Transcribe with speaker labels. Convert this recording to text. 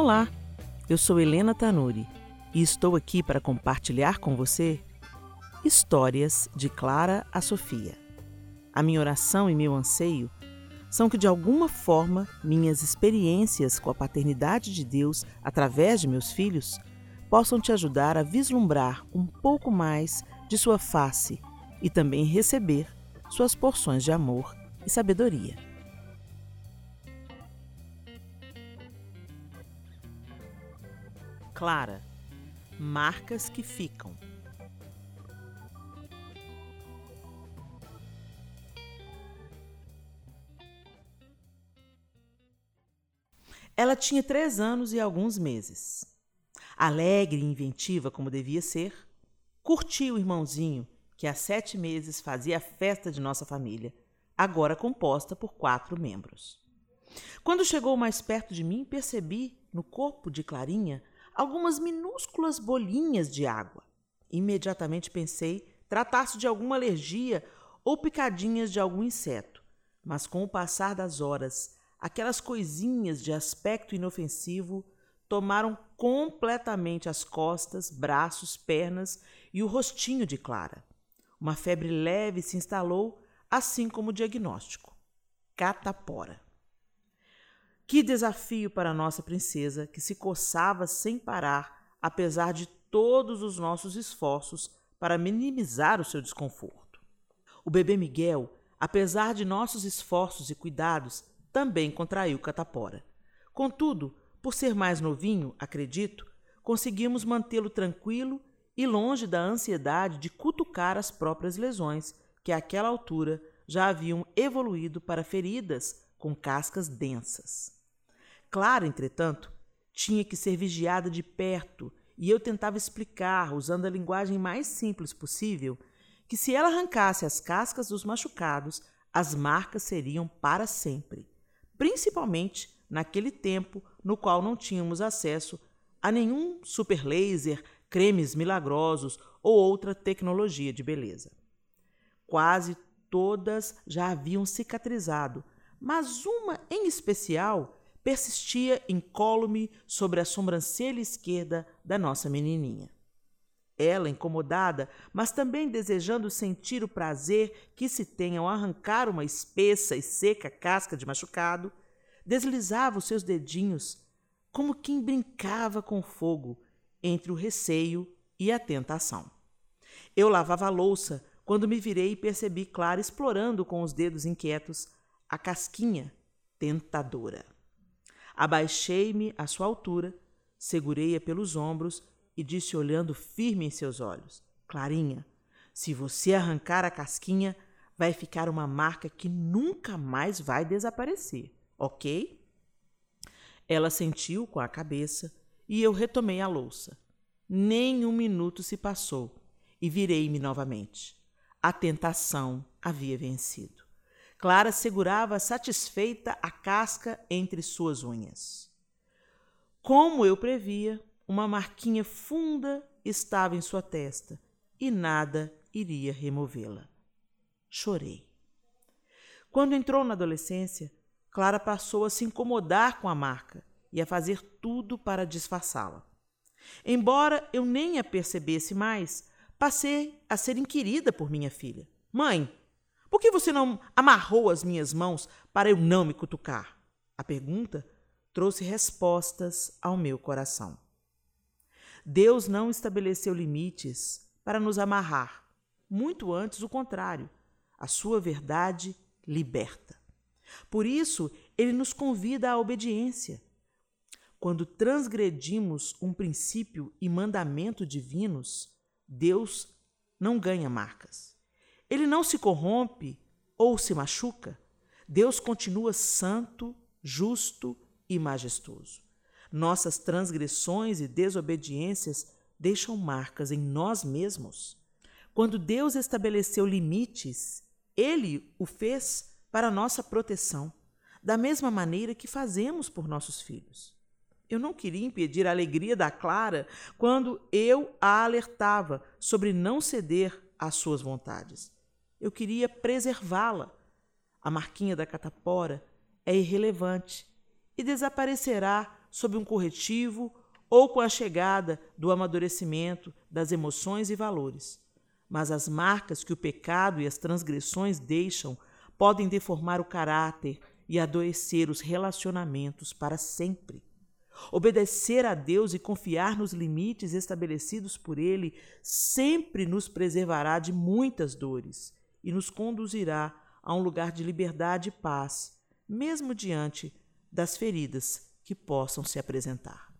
Speaker 1: Olá, eu sou Helena Tanuri e estou aqui para compartilhar com você histórias de Clara a Sofia. A minha oração e meu anseio são que, de alguma forma, minhas experiências com a paternidade de Deus através de meus filhos possam te ajudar a vislumbrar um pouco mais de sua face e também receber suas porções de amor e sabedoria. Clara, marcas que ficam. Ela tinha 3 anos e alguns meses. Alegre e inventiva como devia ser, curtia o irmãozinho que há 7 meses fazia a festa de nossa família, agora composta por 4 membros. Quando chegou mais perto de mim, percebi no corpo de Clarinha algumas minúsculas bolinhas de água. Imediatamente pensei tratar-se de alguma alergia ou picadinhas de algum inseto, mas com o passar das horas, aquelas coisinhas de aspecto inofensivo tomaram completamente as costas, braços, pernas e o rostinho de Clara. Uma febre leve se instalou, assim como o diagnóstico: catapora. Que desafio para a nossa princesa, que se coçava sem parar, apesar de todos os nossos esforços para minimizar o seu desconforto. O bebê Miguel, apesar de nossos esforços e cuidados, também contraiu catapora. Contudo, por ser mais novinho, acredito, conseguimos mantê-lo tranquilo e longe da ansiedade de cutucar as próprias lesões, que àquela altura já haviam evoluído para feridas com cascas densas. Clara, entretanto, tinha que ser vigiada de perto e eu tentava explicar, usando a linguagem mais simples possível, que se ela arrancasse as cascas dos machucados, as marcas seriam para sempre, principalmente naquele tempo no qual não tínhamos acesso a nenhum super laser, cremes milagrosos ou outra tecnologia de beleza. Quase todas já haviam cicatrizado, mas uma em especial persistia incólume sobre a sobrancelha esquerda da nossa menininha. Ela, incomodada, mas também desejando sentir o prazer que se tem ao arrancar uma espessa e seca casca de machucado, deslizava os seus dedinhos como quem brincava com fogo entre o receio e a tentação. Eu lavava a louça quando me virei e percebi Clara explorando com os dedos inquietos a casquinha tentadora. Abaixei-me à sua altura, segurei-a pelos ombros e disse, olhando firme em seus olhos: Clarinha, se você arrancar a casquinha, vai ficar uma marca que nunca mais vai desaparecer, ok? Ela assentiu com a cabeça e eu retomei a louça. Nem um minuto se passou e virei-me novamente. A tentação havia vencido. Clara segurava satisfeita a casca entre suas unhas. Como eu previa, uma marquinha funda estava em sua testa e nada iria removê-la. Chorei. Quando entrou na adolescência, Clara passou a se incomodar com a marca e a fazer tudo para disfarçá-la. Embora eu nem a percebesse mais, passei a ser inquirida por minha filha. Mãe, por que você não amarrou as minhas mãos para eu não me cutucar? A pergunta trouxe respostas ao meu coração. Deus não estabeleceu limites para nos amarrar. Muito antes, o contrário. A sua verdade liberta. Por isso, ele nos convida à obediência. Quando transgredimos um princípio e mandamento divinos, Deus não ganha marcas. Ele não se corrompe ou se machuca. Deus continua santo, justo e majestoso. Nossas transgressões e desobediências deixam marcas em nós mesmos. Quando Deus estabeleceu limites, Ele o fez para nossa proteção, da mesma maneira que fazemos por nossos filhos. Eu não queria impedir a alegria da Clara quando eu a alertava sobre não ceder às suas vontades. Eu queria preservá-la. A marquinha da catapora é irrelevante e desaparecerá sob um corretivo ou com a chegada do amadurecimento das emoções e valores. Mas as marcas que o pecado e as transgressões deixam podem deformar o caráter e adoecer os relacionamentos para sempre. Obedecer a Deus e confiar nos limites estabelecidos por Ele sempre nos preservará de muitas dores e nos conduzirá a um lugar de liberdade e paz, mesmo diante das feridas que possam se apresentar.